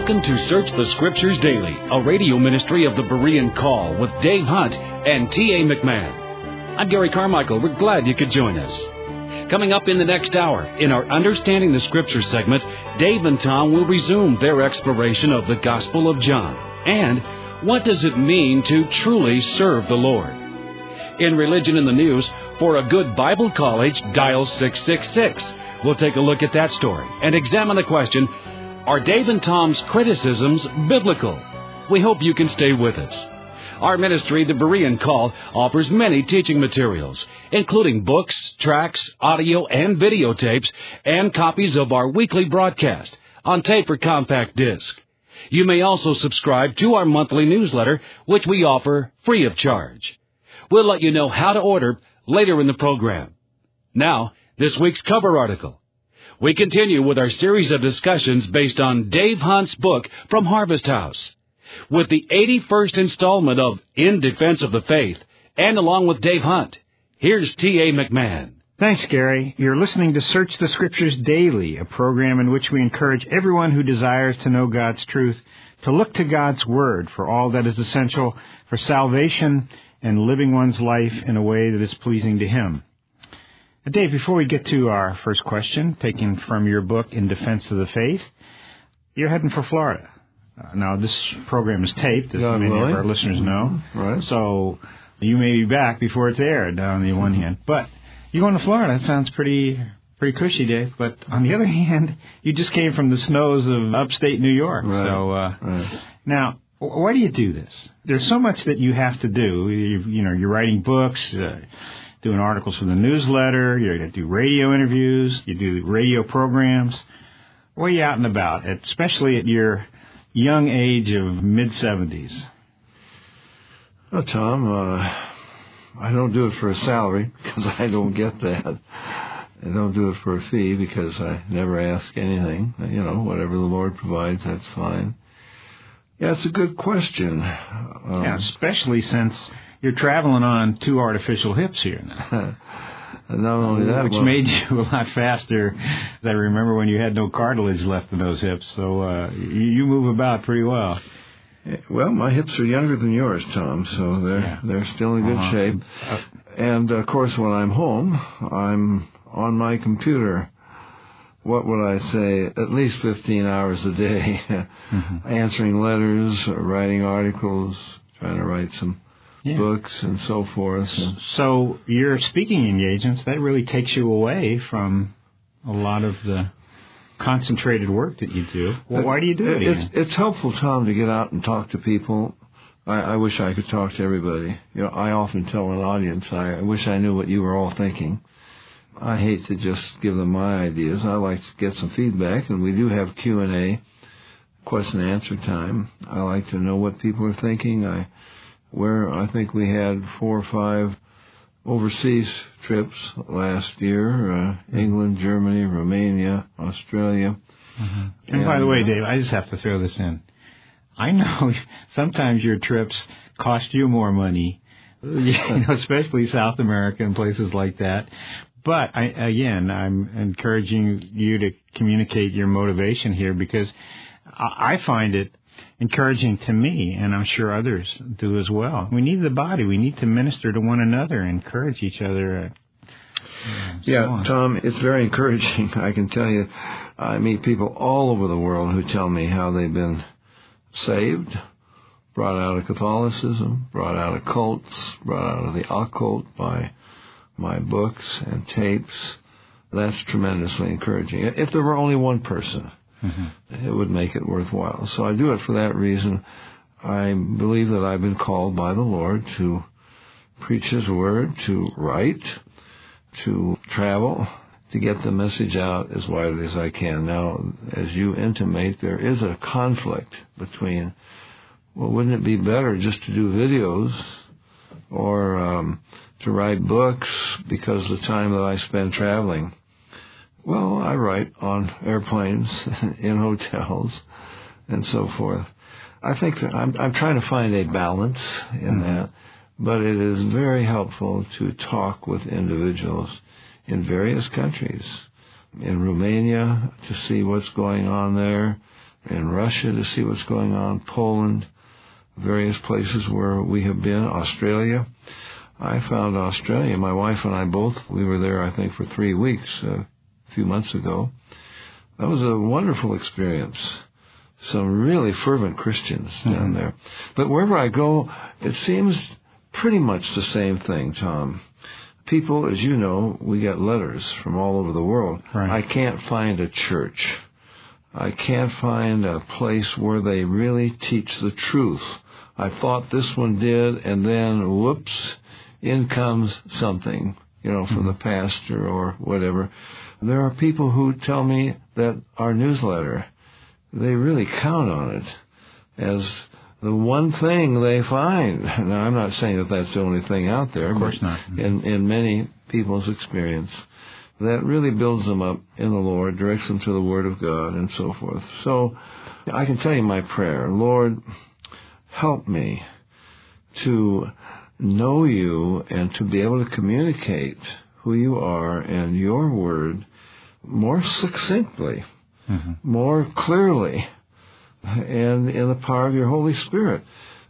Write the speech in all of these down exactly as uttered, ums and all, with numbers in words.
Welcome to Search the Scriptures Daily, a radio ministry of the Berean Call with Dave Hunt and T A McMahon. I'm Gary Carmichael. We're glad you could join us. Coming up in the next hour, in our Understanding the Scriptures segment, Dave and Tom will resume their exploration of the Gospel of John. And what does it mean to truly serve the Lord? In Religion in the News, for a good Bible college, dial six six six. We'll take a look at that story and examine the question, are Dave and Tom's criticisms biblical? We hope you can stay with us. Our ministry, the Berean Call, offers many teaching materials, including books, tracts, audio and videotapes, and copies of our weekly broadcast on tape or compact disc. You may also subscribe to our monthly newsletter, which we offer free of charge. We'll let you know how to order later in the program. Now, this week's cover article. We continue with our series of discussions based on Dave Hunt's book From Harvest House. With the eighty-first installment of In Defense of the Faith, and along with Dave Hunt, here's T A McMahon. Thanks, Gary. You're listening to Search the Scriptures Daily, a program in which we encourage everyone who desires to know God's truth to look to God's Word for all that is essential for salvation and living one's life in a way that is pleasing to Him. Dave, before we get to our first question, taken from your book, In Defense of the Faith, you're heading for Florida. Uh, now, this program is taped, as many really? of our listeners know. Right. So you may be back before it's aired, on the one hand. But you're going to Florida. That sounds pretty pretty cushy, Dave. But on the other hand, you just came from the snows of upstate New York. Right. So uh, right. Now, why do you do this? There's so much that you have to do. You, you know, you're writing books, uh, doing articles for the newsletter, you're going to do radio interviews, you do radio programs. Where are you out and about, especially at your young age of mid-seventies? Well, Tom, uh, I don't do it for a salary because I don't get that. I don't do it for a fee because I never ask anything. You know, whatever the Lord provides, that's fine. Yeah, it's a good question. Um, yeah, especially since you're traveling on two artificial hips here now. Not only that, which well, made you a lot faster. I remember when you had no cartilage left in those hips, so uh, you, you move about pretty well. Well, my hips are younger than yours, Tom, so they're yeah. they're still in good uh-huh. shape. Uh, and of course, when I'm home, I'm on my computer. What would I say? At least fifteen hours a day, mm-hmm. answering letters, writing articles, trying to write some yeah. books and so forth. So your speaking engagements, that really takes you away from a lot of the concentrated work that you do. Well, why do you do it? It's, it's helpful, Tom, to get out and talk to people. I, I wish I could talk to everybody. You know, I often tell an audience, I, I wish I knew what you were all thinking. I hate to just give them my ideas. I like to get some feedback, and we do have Q and A, question and answer time. I like to know what people are thinking. I Where I think we had four or five overseas trips last year, uh, England, Germany, Romania, Australia. Mm-hmm. And, and by the way, Dave, I just have to throw this in. I know sometimes your trips cost you more money, you know, especially South America and places like that. But, I, again, I'm encouraging you to communicate your motivation here because I, I find it encouraging to me, and I'm sure others do as well. We need the body. We need to minister to one another, encourage each other. Uh, so yeah, on. Tom, it's very encouraging. I can tell you, I meet people all over the world who tell me how they've been saved, brought out of Catholicism, brought out of cults, brought out of the occult by my books and tapes. That's tremendously encouraging. If there were only one person, mm-hmm. it would make it worthwhile. So I do it for that reason. I believe that I've been called by the Lord to preach His Word, to write, to travel, to get the message out as widely as I can. Now, as you intimate, there is a conflict between, well, wouldn't it be better just to do videos or um, to write books because of the time that I spend traveling? Well, I write on airplanes, in hotels, and so forth. I think that I'm, I'm trying to find a balance in mm-hmm. that, but it is very helpful to talk with individuals in various countries. In Romania, to see what's going on there, in Russia to see what's going on, Poland, various places where we have been, Australia. I found Australia, my wife and I both, we were there, I think, for three weeks uh, a few months ago. That was a wonderful experience. Some really fervent Christians down mm-hmm. there. But wherever I go, it seems pretty much the same thing, Tom. People, as you know, we get letters from all over the world. Right. I can't find a church. I can't find a place where they really teach the truth. I thought this one did, and then, whoops, in comes something, you know, from mm-hmm. the pastor or whatever. There are people who tell me that our newsletter, they really count on it as the one thing they find. Now, I'm not saying that that's the only thing out there. Of course not. In, in many people's experience, that really builds them up in the Lord, directs them to the Word of God, and so forth. So I can tell you my prayer, Lord, help me to know you and to be able to communicate who you are and your Word more succinctly, mm-hmm. more clearly, and in the power of your Holy Spirit,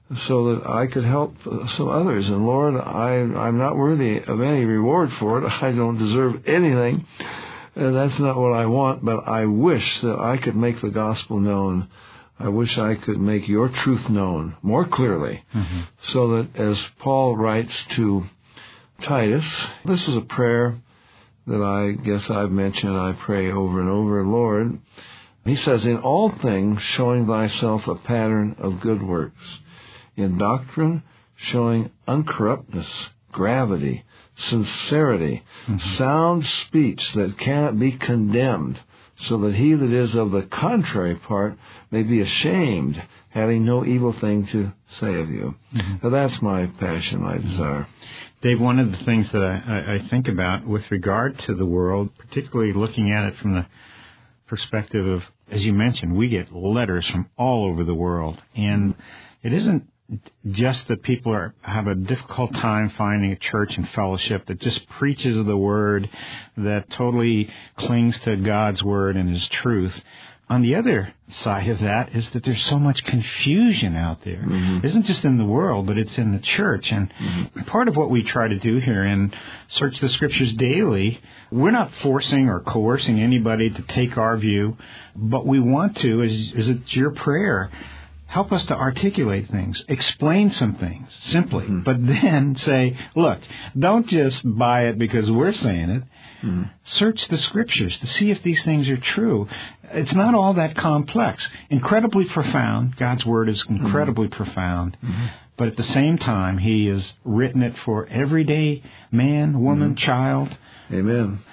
so that I could help some others. And Lord, I, I'm not worthy of any reward for it. I don't deserve anything, and that's not what I want, but I wish that I could make the gospel known. I wish I could make your truth known more clearly, mm-hmm. so that as Paul writes to Titus, this is a prayer that I guess I've mentioned, I pray over and over, Lord. He says, in all things showing thyself a pattern of good works, in doctrine showing uncorruptness, gravity, sincerity, mm-hmm. sound speech that cannot be condemned, so that he that is of the contrary part may be ashamed, having no evil thing to say of you. Mm-hmm. So that's my passion, my desire. Dave, one of the things that I, I think about with regard to the world, particularly looking at it from the perspective of, as you mentioned, we get letters from all over the world, and it isn't just that people are have a difficult time finding a church and fellowship that just preaches the Word, that totally clings to God's Word and His truth. On the other side of that is that there's so much confusion out there. Mm-hmm. It isn't just in the world, but it's in the church. And mm-hmm. part of what we try to do here in Search the Scriptures Daily, we're not forcing or coercing anybody to take our view, but we want to, as, as it's your prayer, help us to articulate things, explain some things simply, mm-hmm. but then say, look, don't just buy it because we're saying it. Mm-hmm. Search the Scriptures to see if these things are true. It's not all that complex. Incredibly profound. God's Word is incredibly mm-hmm. profound. Mm-hmm. But at the same time, He has written it for everyday man, woman, mm-hmm. child. Amen.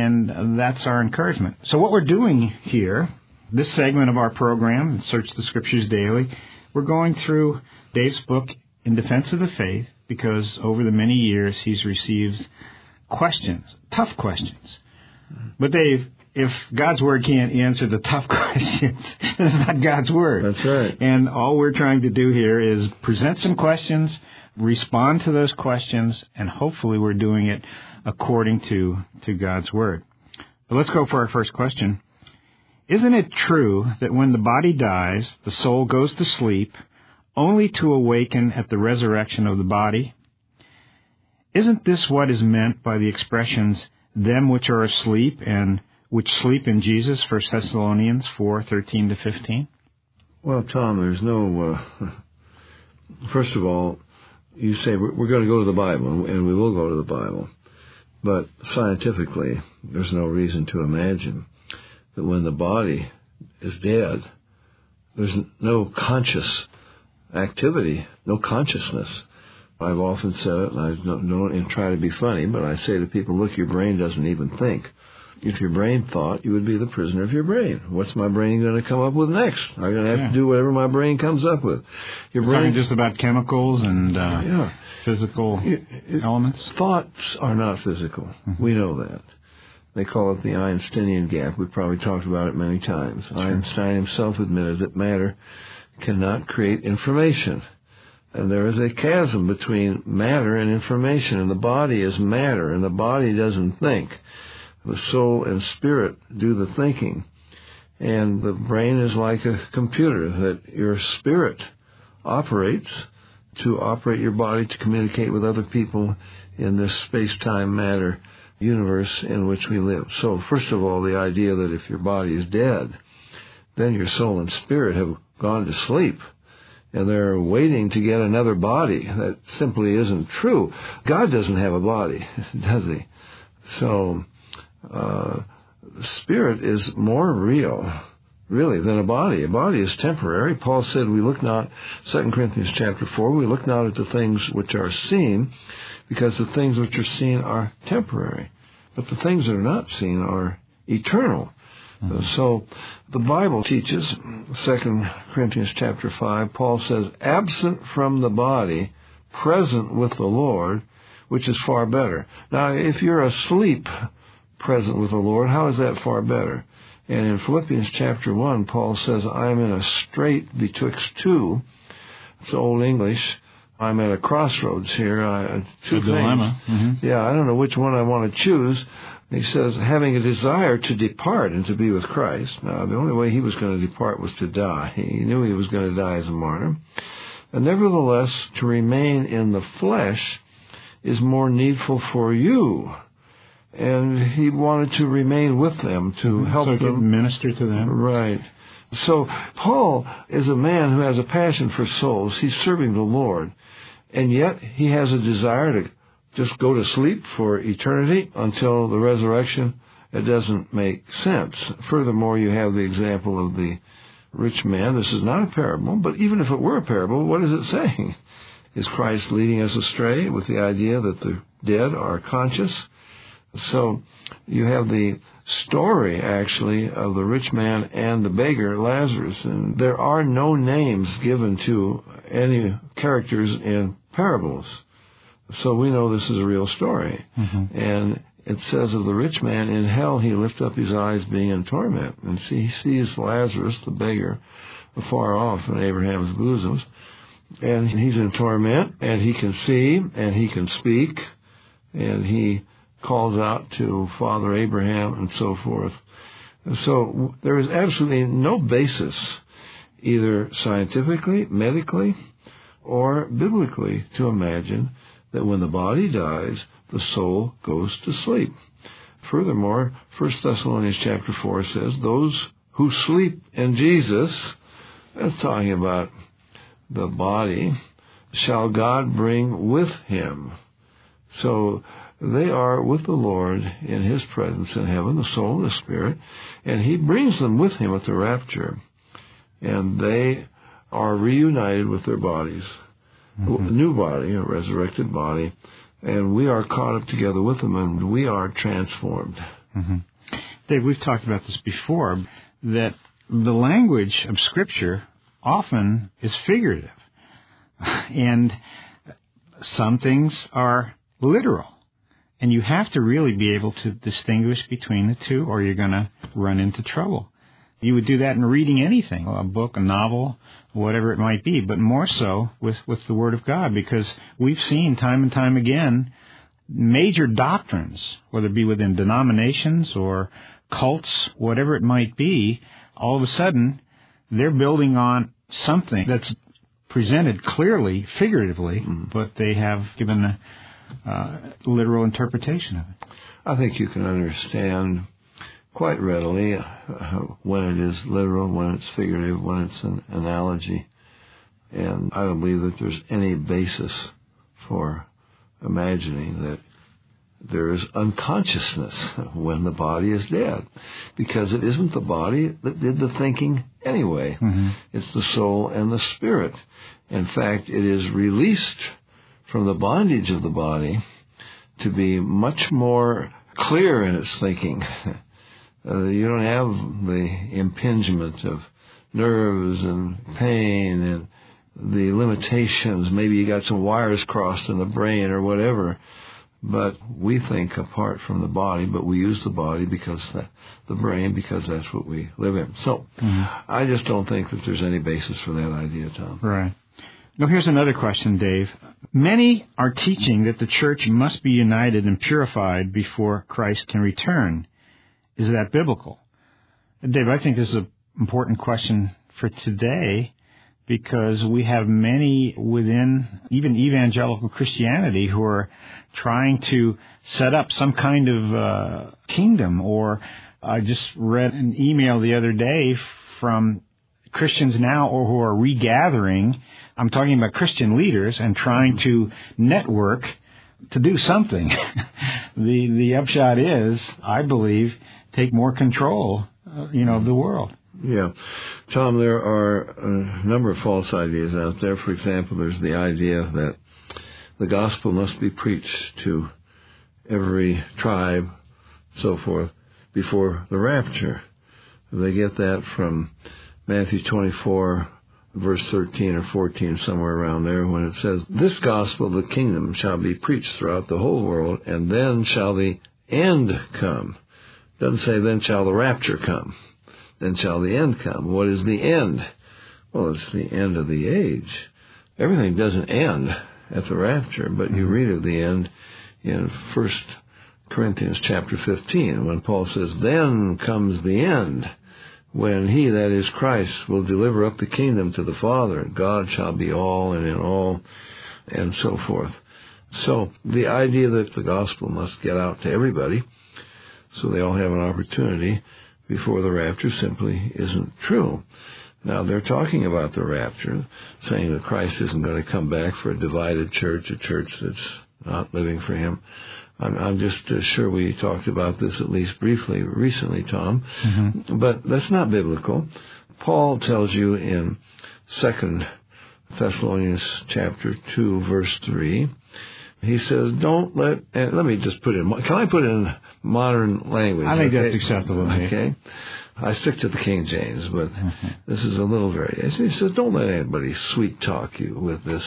And that's our encouragement. So what we're doing here, this segment of our program, Search the Scriptures Daily, we're going through Dave's book, In Defense of the Faith, because over the many years he's received questions, tough questions. But Dave, if God's Word can't answer the tough questions, it's not God's Word. That's right. And all we're trying to do here is present some questions, respond to those questions, and hopefully we're doing it according to, to God's Word. But let's go for our first question. Isn't it true that when the body dies, the soul goes to sleep, only to awaken at the resurrection of the body? Isn't this what is meant by the expressions, them which are asleep and which sleep in Jesus, First Thessalonians four, thirteen to fifteen? Well, Tom, there's no... Uh, first of all, you say we're, we're going to go to the Bible, and we will go to the Bible. But scientifically, there's no reason to imagine that when the body is dead, there's no conscious activity, no consciousness. I've often said it, and I don't, don't try to be funny, but I say to people, look, your brain doesn't even think. If your brain thought, you would be the prisoner of your brain. What's my brain going to come up with next? I'm going to have yeah. to do whatever my brain comes up with. Your You're brain talking just about chemicals and uh, yeah. physical it, it, elements? Thoughts are not physical. Mm-hmm. We know that. They call it the Einsteinian gap. We've probably talked about it many times. Sure. Einstein himself admitted that matter cannot create information. And there is a chasm between matter and information, and the body is matter, and the body doesn't think. The soul and spirit do the thinking. And the brain is like a computer that your spirit operates to operate your body to communicate with other people in this space-time matter universe in which we live. So first of all, the idea that if your body is dead, then your soul and spirit have gone to sleep and they're waiting to get another body. That simply isn't true. God doesn't have a body, does he? So uh, the spirit is more real, really, than a body. A body is temporary. Paul said we look not, Second Corinthians chapter four, we look not at the things which are seen, because the things which are seen are temporary. But the things that are not seen are eternal. Mm-hmm. So the Bible teaches, Second Corinthians chapter five, Paul says, absent from the body, present with the Lord, which is far better. Now, if you're asleep, present with the Lord, how is that far better? And in Philippians chapter one, Paul says, I am in a strait betwixt two. It's Old English. I'm at a crossroads here. I, two a dilemma. Mm-hmm. Yeah, I don't know which one I want to choose. He says, having a desire to depart and to be with Christ. Now, the only way he was going to depart was to die. He knew he was going to die as a martyr. And nevertheless, to remain in the flesh is more needful for you. And he wanted to remain with them, to help so them. Minister to them. Right. So Paul is a man who has a passion for souls. He's serving the Lord. And yet he has a desire to just go to sleep for eternity until the resurrection. It doesn't make sense. Furthermore, you have the example of the rich man. This is not a parable, but even if it were a parable, what is it saying? Is Christ leading us astray with the idea that the dead are conscious? So you have the story, actually, of the rich man and the beggar, Lazarus. And there are no names given to any characters in parables. So we know this is a real story. Mm-hmm. And it says of the rich man, in hell he lift up his eyes being in torment. And see, he sees Lazarus, the beggar, afar off in Abraham's bosoms. And he's in torment, and he can see, and he can speak, and he calls out to Father Abraham and so forth. And so there is absolutely no basis, either scientifically, medically, or biblically, to imagine that when the body dies, the soul goes to sleep. Furthermore, First Thessalonians chapter four says, those who sleep in Jesus, that's talking about the body, shall God bring with him. So they are with the Lord in his presence in heaven, the soul and the spirit, and he brings them with him at the rapture. And they are reunited with their bodies, mm-hmm. a new body, a resurrected body, and we are caught up together with them, and we are transformed. Mm-hmm. Dave, we've talked about this before, that the language of Scripture often is figurative, and some things are literal. And you have to really be able to distinguish between the two, or you're going to run into trouble. You would do that in reading anything, a book, a novel, whatever it might be, but more so with, with the Word of God, because we've seen time and time again major doctrines, whether it be within denominations or cults, whatever it might be, all of a sudden they're building on something that's presented clearly, figuratively, mm. but they have given a Uh, literal interpretation of it. I think you can understand quite readily uh, when it is literal, when it's figurative, when it's an analogy. And I don't believe that there's any basis for imagining that there is unconsciousness when the body is dead, because it isn't the body that did the thinking anyway. Mm-hmm. It's the soul and the spirit. In fact, it is released from the bondage of the body to be much more clear in its thinking. Uh, you don't have the impingement of nerves and pain and the limitations. Maybe you got some wires crossed in the brain or whatever. But we think apart from the body, but we use the body because the, the brain, because that's what we live in. So mm-hmm. I just don't think that there's any basis for that idea, Tom. Right. Now, here's another question, Dave. Many are teaching that the church must be united and purified before Christ can return. Is that biblical? Dave, I think this is an important question for today, because we have many within even evangelical Christianity who are trying to set up some kind of uh, kingdom. Or I just read an email the other day from Christians now or who are regathering. I'm talking about Christian leaders and trying to network to do something. the the upshot is, I believe, take more control, uh, you know, of the world. Yeah. Tom, there are a number of false ideas out there. For example, there's the idea that the gospel must be preached to every tribe, so forth, before the rapture. They get that from Matthew twenty-four, verse thirteen or fourteen, somewhere around there, when it says, "This gospel of the kingdom shall be preached throughout the whole world, and then shall the end come." It doesn't say, "Then shall the rapture come. Then shall the end come." What is the end? Well, it's the end of the age. Everything doesn't end at the rapture, but you read of the end in First Corinthians chapter fifteen, when Paul says, "Then comes the end, when he, that is Christ, will deliver up the kingdom to the Father, and God shall be all and in all," and so forth. So the idea that the gospel must get out to everybody so they all have an opportunity before the rapture simply isn't true. Now, they're talking about the rapture, saying that Christ isn't going to come back for a divided church, a church that's not living for him. I'm, I'm just uh, sure we talked about this at least briefly recently, Tom, mm-hmm. but that's not biblical. Paul tells you in Second Thessalonians chapter two, verse three, he says, don't let, and let me just put in, can I put in modern language? I think okay? that's acceptable. Okay. I stick to the King James, but mm-hmm. this is a little variation. He says, don't let anybody sweet talk you with this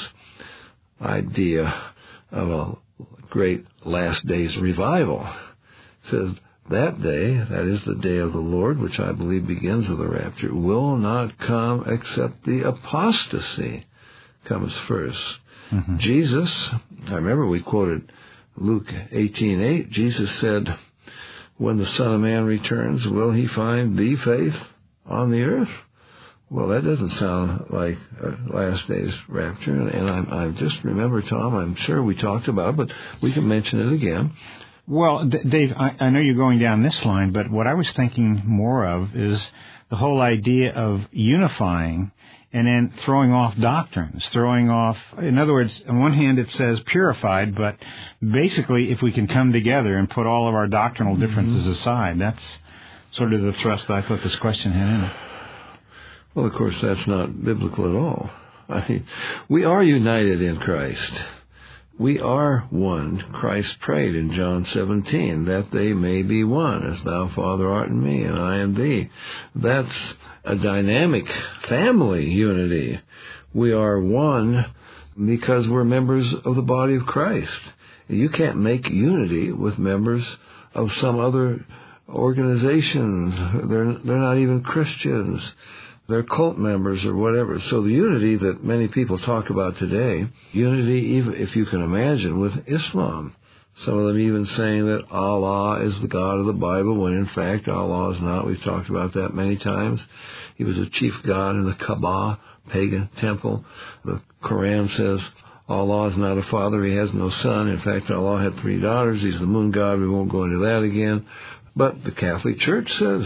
idea of a great last days revival. It says, that day, that is the day of the Lord, which I believe begins with the rapture, will not come except the apostasy comes first. Mm-hmm. Jesus, I remember we quoted Luke eighteen eight. Jesus said, when the Son of Man returns, will he find the faith on the earth? Well, that doesn't sound like a last day's rapture. And I, I just remember, Tom, I'm sure we talked about it, but we can mention it again. Well, D- Dave, I, I know you're going down this line, but what I was thinking more of is the whole idea of unifying and then throwing off doctrines, throwing off, in other words, on one hand it says purified, but basically if we can come together and put all of our doctrinal differences mm-hmm. aside, that's sort of the thrust I thought this question had in it. Well, of course, that's not biblical at all. I mean, we are united in Christ. We are one. Christ prayed in John seventeen, that they may be one, as thou, Father, art in me, and I in thee. That's a dynamic family unity. We are one because we're members of the body of Christ. You can't make unity with members of some other organizations. They're, they're not even Christians. They're cult members or whatever. So the unity that many people talk about today, unity, even if you can imagine, with Islam. Some of them even saying that Allah is the God of the Bible, when in fact Allah is not. We've talked about that many times. He was a chief god in the Kaaba, pagan temple. The Quran says Allah is not a father, he has no son. In fact, Allah had three daughters. He's the moon god. We won't go into that again. But the Catholic Church says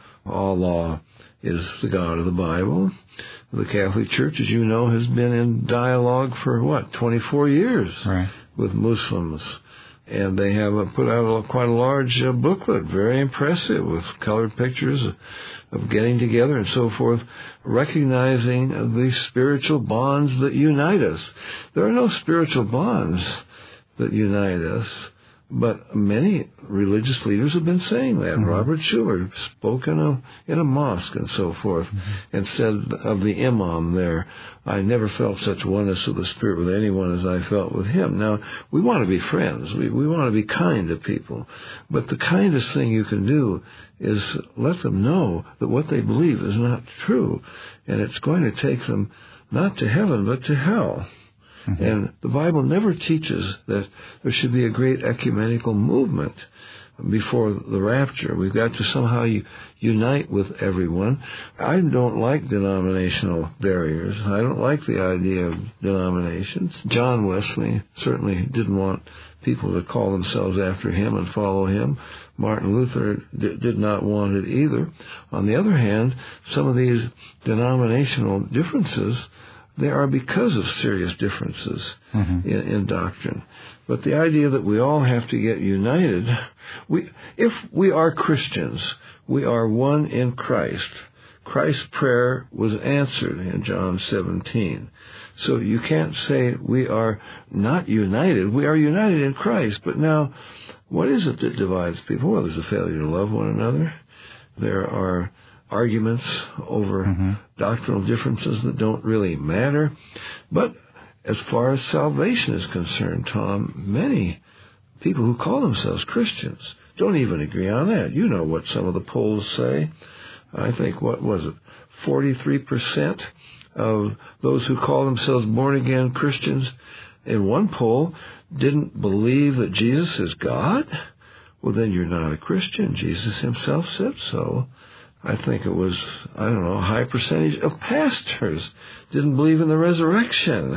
Allah is the God of the Bible. The Catholic Church, as you know, has been in dialogue for, what, twenty-four years right. with Muslims. And they have uh, put out a, quite a large uh, booklet, very impressive, with colored pictures of, of getting together and so forth, recognizing the spiritual bonds that unite us. There are no spiritual bonds that unite us, but many religious leaders have been saying that. Mm-hmm. Robert Schuller spoke in a, in a mosque and so forth, mm-hmm. and said of the imam there, I never felt such oneness of the Spirit with anyone as I felt with him. Now, we want to be friends. We, we want to be kind to people. But the kindest thing you can do is let them know that what they believe is not true, and it's going to take them not to heaven, but to hell. Mm-hmm. And the Bible never teaches that there should be a great ecumenical movement. before the rapture. We've got to somehow unite with everyone. I don't like denominational barriers. I don't like the idea of denominations. John Wesley certainly didn't want people to call themselves after him and follow him. Martin Luther d- did not want it either. On the other hand, some of these denominational differences, they are because of serious differences mm-hmm. in, in doctrine. But the idea that we all have to get united, we, if we are Christians, we are one in Christ. Christ's prayer was answered in John seventeen. So you can't say we are not united. We are united in Christ. But now, what is it that divides people? Well, there's a failure to love one another. There are arguments over mm-hmm. doctrinal differences that don't really matter. But as far as salvation is concerned, Tom, many people who call themselves Christians don't even agree on that. You know what some of the polls say. I think, what was it, forty-three percent of those who call themselves born-again Christians in one poll didn't believe that Jesus is God? Well, then you're not a Christian. Jesus himself said so. I think it was, I don't know, a high percentage of pastors didn't believe in the resurrection.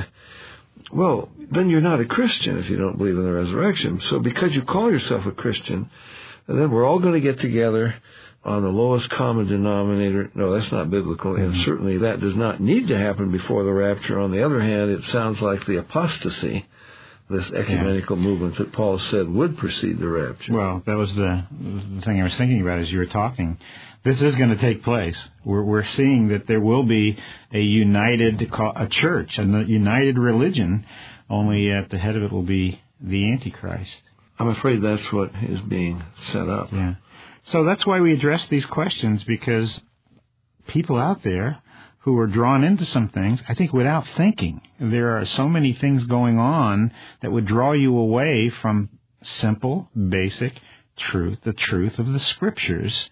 Well, then you're not a Christian if you don't believe in the resurrection. So because you call yourself a Christian, then we're all going to get together on the lowest common denominator. No, that's not biblical, mm-hmm. and certainly that does not need to happen before the rapture. On the other hand, it sounds like the apostasy, this ecumenical yeah. movement that Paul said would precede the rapture. Well, that was the, the thing I was thinking about as you were talking. This is going to take place. We're, we're seeing that there will be a united a church, a united religion, only at the head of it will be the Antichrist. I'm afraid that's what is being set up. Yeah. So that's why we address these questions, because people out there who are drawn into some things, I think without thinking, there are so many things going on that would draw you away from simple, basic truth, the truth of the Scriptures.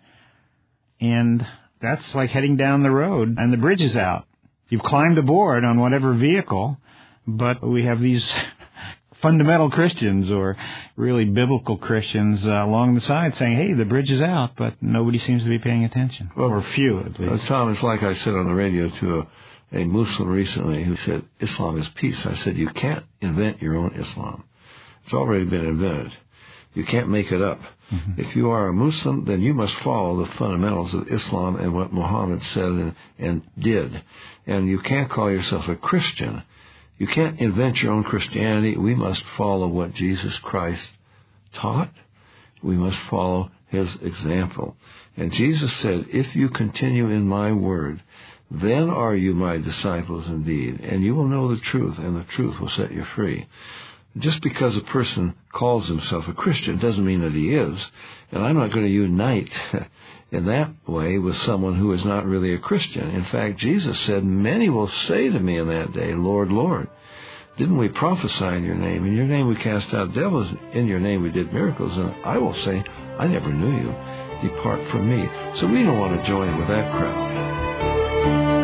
And that's like heading down the road and the bridge is out. You've climbed aboard on whatever vehicle, but we have these fundamental Christians or really biblical Christians uh, along the side saying, hey, the bridge is out, but nobody seems to be paying attention, well, or few at least. Uh, Tom, it's like I said on the radio to a, a Muslim recently who said, Islam is peace. I said, you can't invent your own Islam. It's already been invented. You can't make it up. Mm-hmm. If you are a Muslim, then you must follow the fundamentals of Islam and what Muhammad said and, and did. And you can't call yourself a Christian. You can't invent your own Christianity. We must follow what Jesus Christ taught. We must follow his example. And Jesus said, if you continue in my word, then are you my disciples indeed, and you will know the truth, and the truth will set you free. Just because a person calls himself a Christian doesn't mean that he is. And I'm not going to unite in that way with someone who is not really a Christian. In fact, Jesus said, many will say to me in that day, Lord, Lord, didn't we prophesy in your name? In your name we cast out devils. In your name we did miracles. And I will say, I never knew you. Depart from me. So we don't want to join with that crowd.